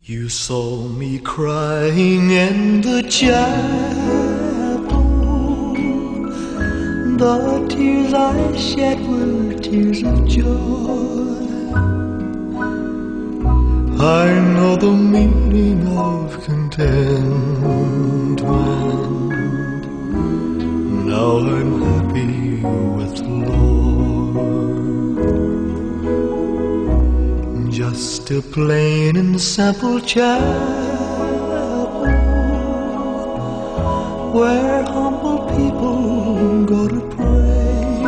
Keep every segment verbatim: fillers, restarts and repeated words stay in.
You saw me crying in the chapel. The tears I shed were tears of joy. I know the meaning of contentment. Now I'm happy with the Lord. Just a plain and simple chapel where humble people go to pray.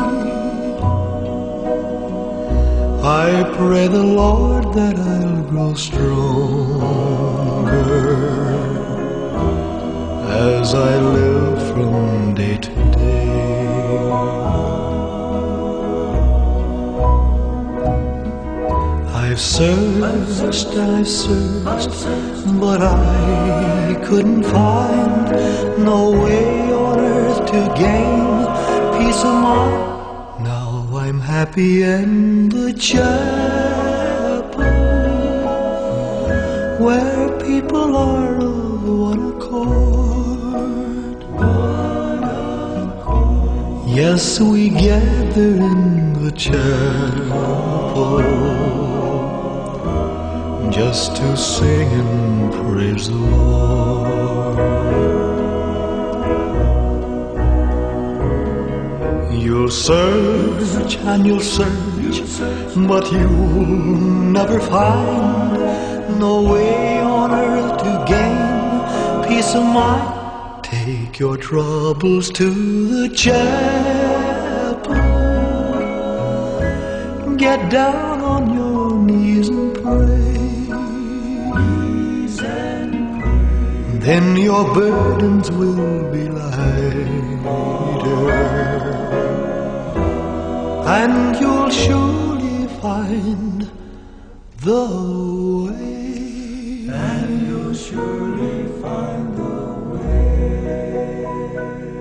I pray the Lord that I'll grow stronger as I live from day to day. I've searched, I've searched, but I couldn't find no way on earth to gain peace of mind. Now I'm happy in the chapel where people are of one accord. Yes, we gather in the chapel just to sing and praise the Lord. You'll search and you'll search, but you'll never find no way on earth to gain peace of mind. Take your troubles to the chapel. Get down on your knees and pray. Then your burdens will be lighter, and you'll surely find the way. And you'll surely find the way.